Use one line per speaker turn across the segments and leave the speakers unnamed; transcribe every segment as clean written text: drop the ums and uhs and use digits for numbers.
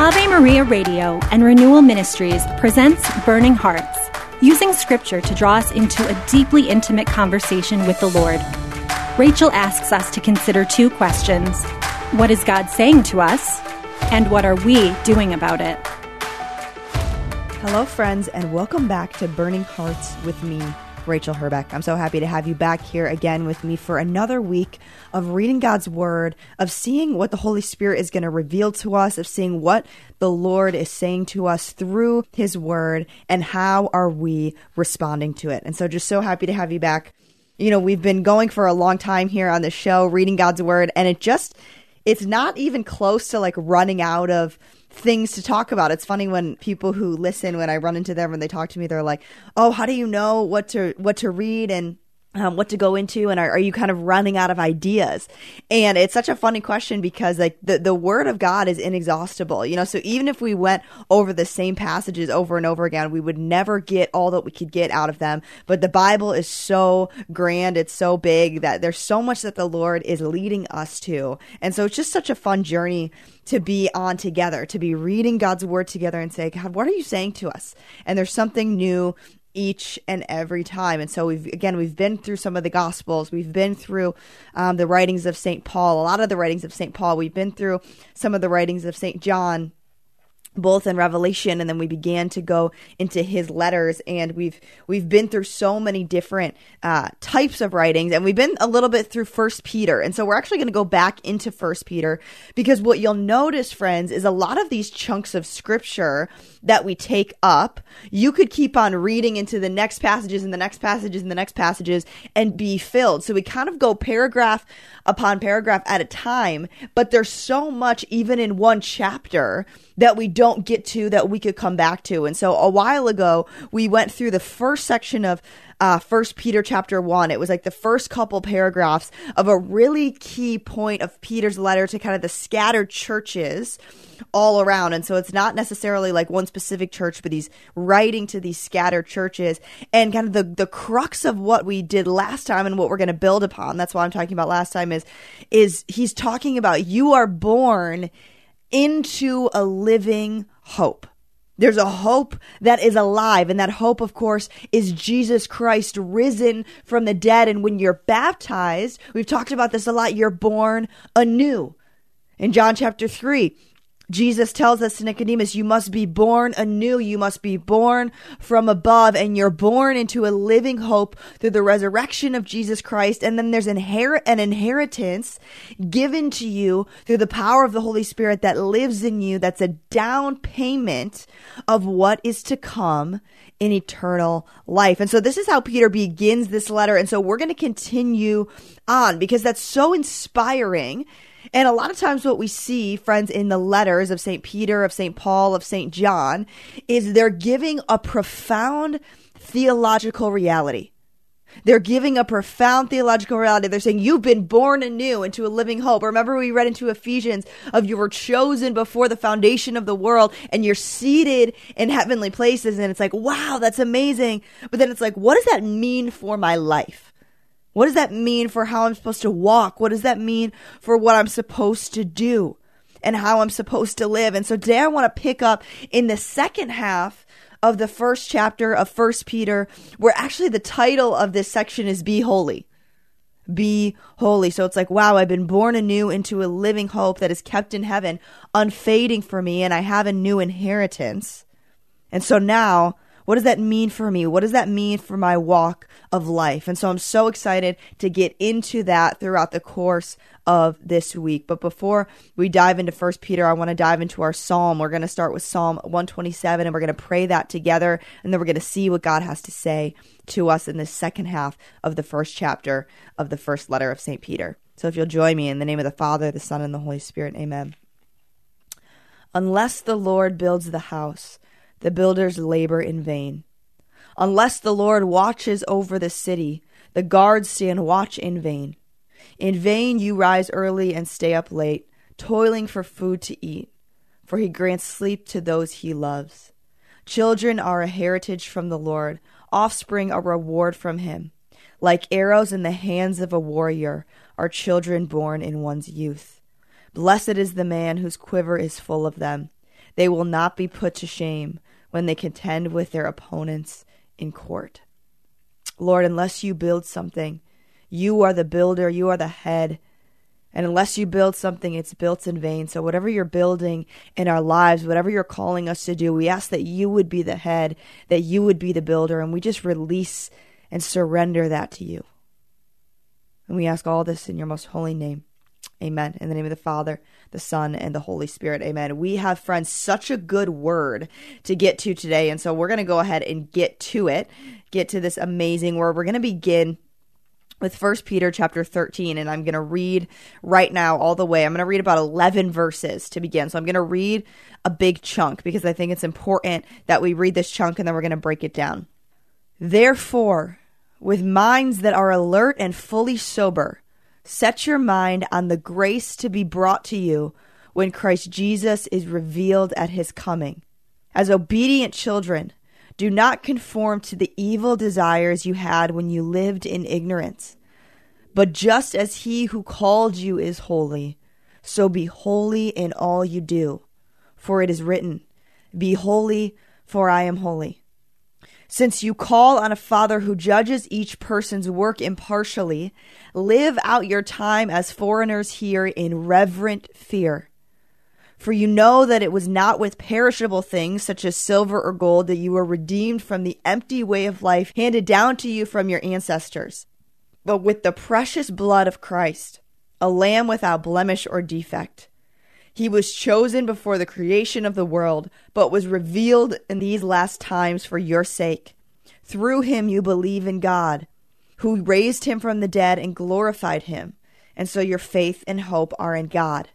Ave Maria Radio and Renewal Ministries presents Burning Hearts, using Scripture to draw us into a deeply intimate conversation with the Lord. Rachel asks us to consider two questions. What is God saying to us? And what are we doing about it?
Hello, friends, and welcome back to Burning Hearts with me, Rachel Herbeck. I'm so happy to have you back here again with me for another week of reading God's Word, of seeing what the Holy Spirit is going to reveal to us, of seeing what the Lord is saying to us through His Word, and how are we responding to it. And so just so happy to have you back. You know, we've been going for a long time here on the show, reading God's Word, and it's not even close to like running out of things to talk about. It's funny when people who listen, when I run into them and they talk to me, they're like, oh, how do you know what to read and what to go into? And are you kind of running out of ideas? And it's such a funny question because like the Word of God is inexhaustible, you know, so even if we went over the same passages over and over again, we would never get all that we could get out of them. But the Bible is so grand, it's so big that there's so much that the Lord is leading us to. And so it's just such a fun journey to be on together, to be reading God's Word together and say, God, what are you saying to us? And there's something new each and every time. And so we've been through some of the Gospels. We've been through the writings of St. Paul, a lot of the writings of St. Paul. We've been through some of the writings of St. John, both in Revelation, and then we began to go into his letters, and we've been through so many different types of writings, and we've been a little bit through First Peter, and so we're actually going to go back into First Peter, because what you'll notice, friends, is a lot of these chunks of Scripture that we take up, you could keep on reading into the next passages and the next passages and the next passages and be filled. So we kind of go paragraph upon paragraph at a time, but there's so much even in one chapter that we don't get to that we could come back to. And so a while ago, we went through the first section of First Peter chapter 1. It was like the first couple paragraphs of a really key point of Peter's letter to kind of the scattered churches all around. And so it's not necessarily like one specific church, but he's writing to these scattered churches. And kind of the crux of what we did last time and what we're going to build upon, that's what I'm talking about last time, is he's talking about you are born into a living hope. There's a hope that is alive, and that hope, of course, is Jesus Christ risen from the dead. And when you're baptized, we've talked about this a lot, you're born anew. In John chapter 3, Jesus tells us to Nicodemus, you must be born anew, you must be born from above, and you're born into a living hope through the resurrection of Jesus Christ. And then there's an inheritance given to you through the power of the Holy Spirit that lives in you. That's a down payment of what is to come in eternal life. And so this is how Peter begins this letter. And so we're going to continue on because that's so inspiring. And a lot of times what we see, friends, in the letters of St. Peter, of St. Paul, of St. John, is they're giving a profound theological reality. They're giving a profound theological reality. They're saying you've been born anew into a living hope. Remember we read into Ephesians of you were chosen before the foundation of the world and you're seated in heavenly places. And it's like, wow, that's amazing. But then it's like, what does that mean for my life? What does that mean for how I'm supposed to walk? What does that mean for what I'm supposed to do and how I'm supposed to live? And so today I want to pick up in the second half of the first chapter of First Peter, where actually the title of this section is Be Holy. Be holy. So it's like, wow, I've been born anew into a living hope that is kept in heaven, unfading for me, and I have a new inheritance. And so now, what does that mean for me? What does that mean for my walk of life? And so I'm so excited to get into that throughout the course of this week. But before we dive into First Peter, I want to dive into our psalm. We're going to start with Psalm 127, and we're going to pray that together, and then we're going to see what God has to say to us in the second half of the first chapter of the first letter of St. Peter. So if you'll join me in the name of the Father, the Son, and the Holy Spirit, amen. Unless the Lord builds the house, the builders labor in vain. Unless the Lord watches over the city, the guards stand watch in vain. In vain you rise early and stay up late, toiling for food to eat, for he grants sleep to those he loves. Children are a heritage from the Lord, offspring a reward from him. Like arrows in the hands of a warrior are children born in one's youth. Blessed is the man whose quiver is full of them. They will not be put to shame when they contend with their opponents in court. Lord, unless you build something, you are the builder, you are the head. And unless you build something, it's built in vain. So whatever you're building in our lives, whatever you're calling us to do, we ask that you would be the head, that you would be the builder, and we just release and surrender that to you. And we ask all this in your most holy name. Amen. In the name of the Father, the Son, and the Holy Spirit. Amen. We have, friends, such a good word to get to today. And so we're going to go ahead and get to it, get to this amazing word. We're going to begin with 1 Peter chapter 13, and I'm going to read right now all the way. I'm going to read about 11 verses to begin. So I'm going to read a big chunk because I think it's important that we read this chunk and then we're going to break it down. Therefore, with minds that are alert and fully sober, set your mind on the grace to be brought to you when Christ Jesus is revealed at his coming. As obedient children, do not conform to the evil desires you had when you lived in ignorance. But just as he who called you is holy, so be holy in all you do. For it is written, be holy, for I am holy. Since you call on a Father who judges each person's work impartially, live out your time as foreigners here in reverent fear. For you know that it was not with perishable things such as silver or gold that you were redeemed from the empty way of life handed down to you from your ancestors, but with the precious blood of Christ, a lamb without blemish or defect. He was chosen before the creation of the world, but was revealed in these last times for your sake. Through him you believe in God, who raised him from the dead and glorified him, and so your faith and hope are in God.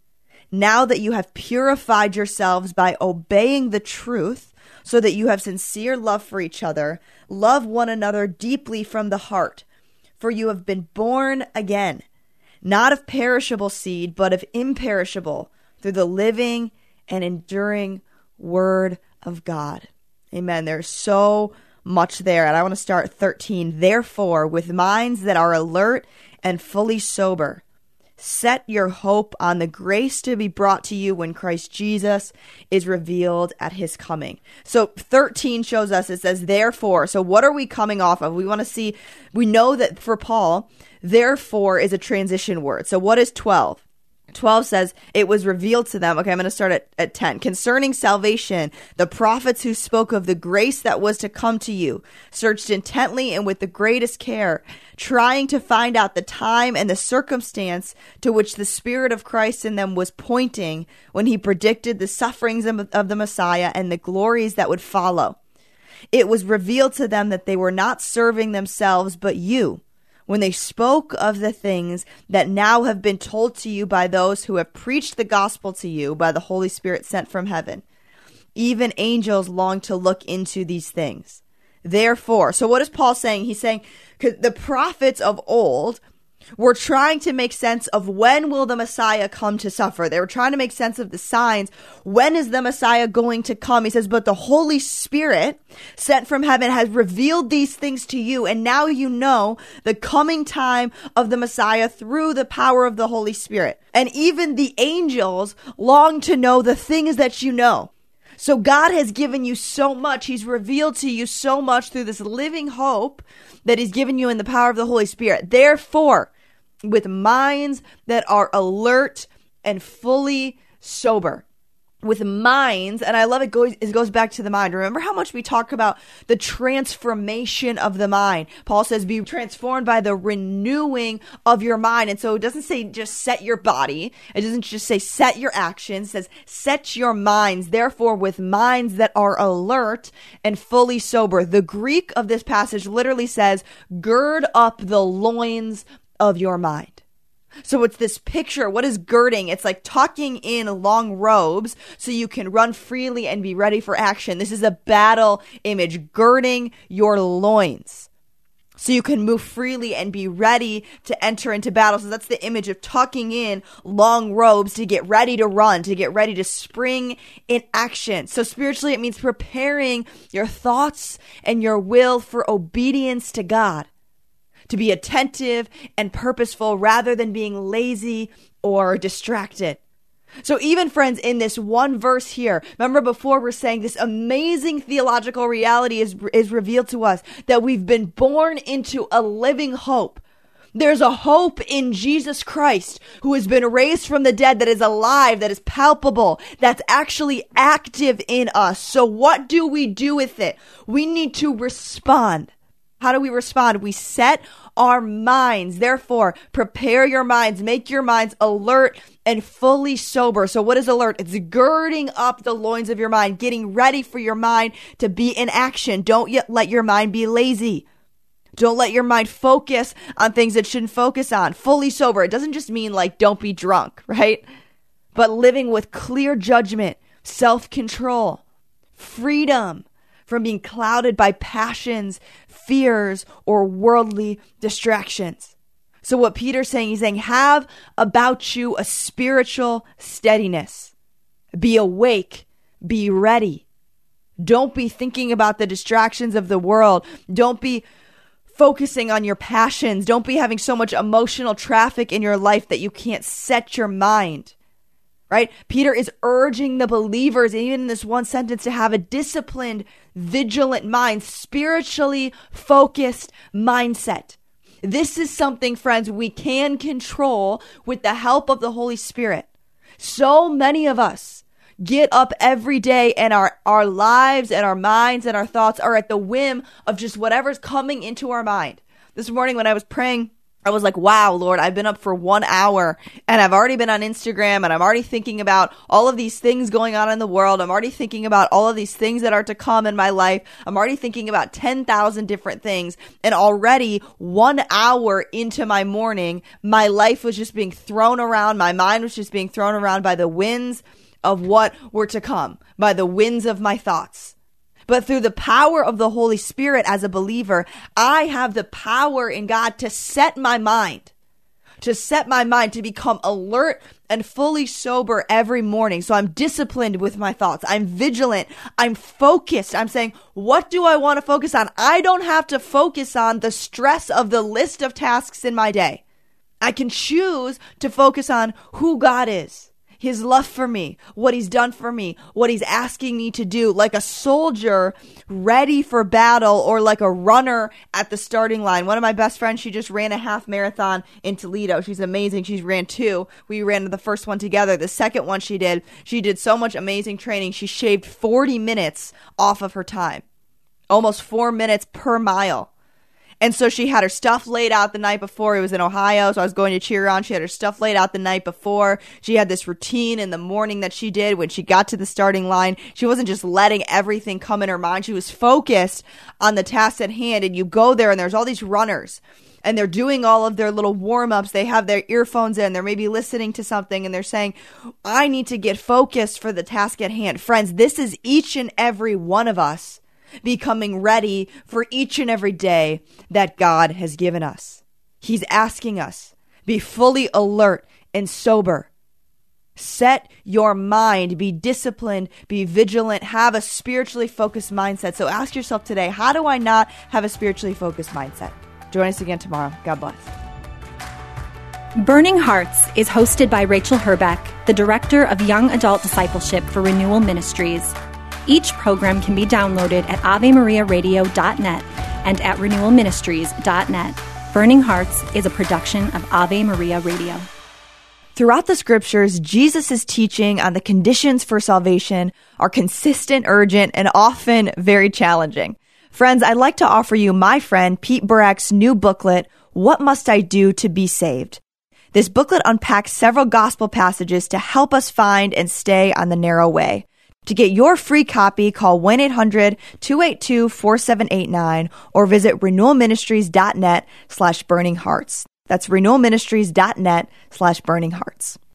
Now that you have purified yourselves by obeying the truth, so that you have sincere love for each other, love one another deeply from the heart, for you have been born again, not of perishable seed, but of imperishable, through the living and enduring word of God. Amen. There's so much there. And I want to start 13. Therefore, with minds that are alert and fully sober, set your hope on the grace to be brought to you when Christ Jesus is revealed at his coming. So 13 shows us, it says, therefore. So what are we coming off of? We want to see, we know that for Paul, therefore is a transition word. So what is 12? 12 says, it was revealed to them. Okay, I'm going to start at 10. Concerning salvation, the prophets who spoke of the grace that was to come to you searched intently and with the greatest care, trying to find out the time and the circumstance to which the Spirit of Christ in them was pointing when he predicted the sufferings of the Messiah and the glories that would follow. It was revealed to them that they were not serving themselves, but you, when they spoke of the things that now have been told to you by those who have preached the gospel to you by the Holy Spirit sent from heaven. Even angels long to look into these things. Therefore, so what is Paul saying? He's saying, because the prophets of old were trying to make sense of when will the Messiah come to suffer. They were trying to make sense of the signs. When is the Messiah going to come? He says, but the Holy Spirit sent from heaven has revealed these things to you. And now you know the coming time of the Messiah through the power of the Holy Spirit. And even the angels long to know the things that you know. So God has given you so much. He's revealed to you so much through this living hope that he's given you in the power of the Holy Spirit. Therefore, with minds that are alert and fully sober. With minds, and I love it goes back to the mind. Remember how much we talk about the transformation of the mind. Paul says, be transformed by the renewing of your mind. And so it doesn't say just set your body. It doesn't just say set your actions. It says set your minds. Therefore, with minds that are alert and fully sober. The Greek of this passage literally says, gird up the loins of your mind. So it's this picture. What is girding? It's like tucking in long robes so you can run freely and be ready for action. This is a battle image, girding your loins so you can move freely and be ready to enter into battle. So that's the image of tucking in long robes to get ready to run, to get ready to spring in action. So spiritually, it means preparing your thoughts and your will for obedience to God. To be attentive and purposeful rather than being lazy or distracted. So even friends, in this one verse here, remember before we're saying this amazing theological reality is revealed to us that we've been born into a living hope. There's a hope in Jesus Christ who has been raised from the dead, that is alive, that is palpable, that's actually active in us. So what do we do with it? We need to respond. How do we respond? We set our minds. Therefore, prepare your minds, make your minds alert and fully sober. So what is alert? It's girding up the loins of your mind, getting ready for your mind to be in action. Don't yet let your mind be lazy. Don't let your mind focus on things it shouldn't focus on. Fully sober. It doesn't just mean like don't be drunk, right? But living with clear judgment, self-control, freedom from being clouded by passions, fears, or worldly distractions. So what Peter's saying, he's saying, have about you a spiritual steadiness. Be awake. Be ready. Don't be thinking about the distractions of the world. Don't be focusing on your passions. Don't be having so much emotional traffic in your life that you can't set your mind. Right? Peter is urging the believers, even in this one sentence, to have a disciplined, vigilant mind, spiritually focused mindset. This is something, friends, we can control with the help of the Holy Spirit. So many of us get up every day and our lives and our minds and our thoughts are at the whim of just whatever's coming into our mind. This morning when I was praying, I was like, wow, Lord, I've been up for 1 hour and I've already been on Instagram and I'm already thinking about all of these things going on in the world. I'm already thinking about all of these things that are to come in my life. I'm already thinking about 10,000 different things. And already 1 hour into my morning, my life was just being thrown around. My mind was just being thrown around by the winds of what were to come, by the winds of my thoughts. But through the power of the Holy Spirit as a believer, I have the power in God to set my mind to become alert and fully sober every morning. So I'm disciplined with my thoughts. I'm vigilant. I'm focused. I'm saying, what do I want to focus on? I don't have to focus on the stress of the list of tasks in my day. I can choose to focus on who God is. His love for me, what he's done for me, what he's asking me to do, like a soldier ready for battle or like a runner at the starting line. One of my best friends, she just ran a half marathon in Toledo. She's amazing. She's ran 2. We ran the first one together. The second one she did so much amazing training. She shaved 40 minutes off of her time, almost 4 minutes per mile. And so she had her stuff laid out the night before. It was in Ohio, so I was going to cheer her on. She had her stuff laid out the night before. She had this routine in the morning that she did when she got to the starting line. She wasn't just letting everything come in her mind. She was focused on the task at hand. And you go there and there's all these runners and they're doing all of their little warm-ups. They have their earphones in. They're maybe listening to something and they're saying, I need to get focused for the task at hand. Friends, this is each and every one of us becoming ready for each and every day that God has given us. He's asking us, be fully alert and sober. Set your mind, be disciplined, be vigilant, have a spiritually focused mindset. So ask yourself today, how do I not have a spiritually focused mindset? Join us again tomorrow. God bless.
Burning Hearts is hosted by Rachel Herbeck, the Director of Young Adult Discipleship for Renewal Ministries. Each program can be downloaded at AveMariaRadio.net and at RenewalMinistries.net. Burning Hearts is a production of Ave Maria Radio.
Throughout the scriptures, Jesus' teaching on the conditions for salvation are consistent, urgent, and often very challenging. Friends, I'd like to offer you my friend Pete Burak's new booklet, What Must I Do to Be Saved? This booklet unpacks several gospel passages to help us find and stay on the narrow way. To get your free copy, call 1-800-282-4789 or visit renewalministries.net/burninghearts. That's renewalministries.net/burninghearts.